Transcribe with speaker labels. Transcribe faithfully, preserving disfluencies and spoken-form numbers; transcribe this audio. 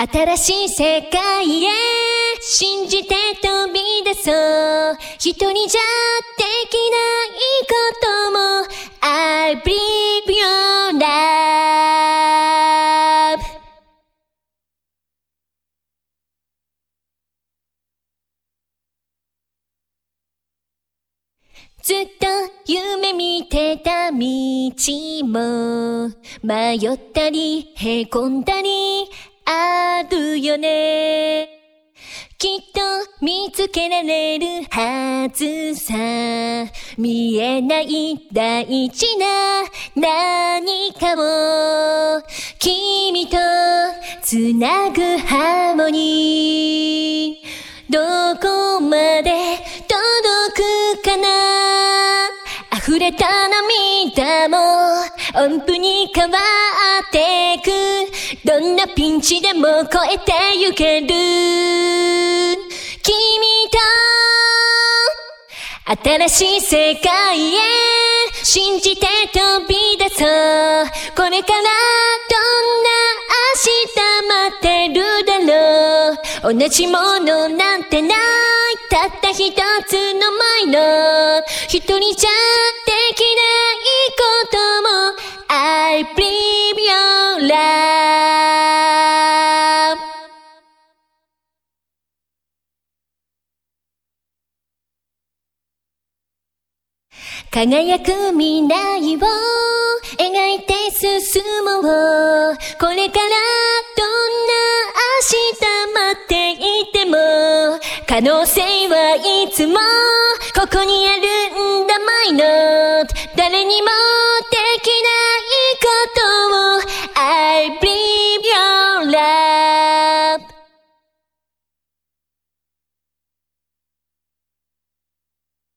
Speaker 1: 新しい世界へ信じて飛び出そう。一人じゃできないことも I believe your love。 ずっと夢見てた道も迷ったりへこんだりあるよね。きっと見つけられるはずさ。見えない大事な何かを君とつなぐハーモニー。どこまで届くかな。溢れた涙も音符に変わってく。どんなピンチでも越えてゆける。君と新しい世界へ信じて飛び出そう。これからどんな明日待ってるだろう。同じものなんてない。たった一つのマインド。一人じゃできないことも I believe your love。 輝く未来を描いて進もう。これからどんな明日待っていても可能性はいつもここにあるんだマイノ。誰にも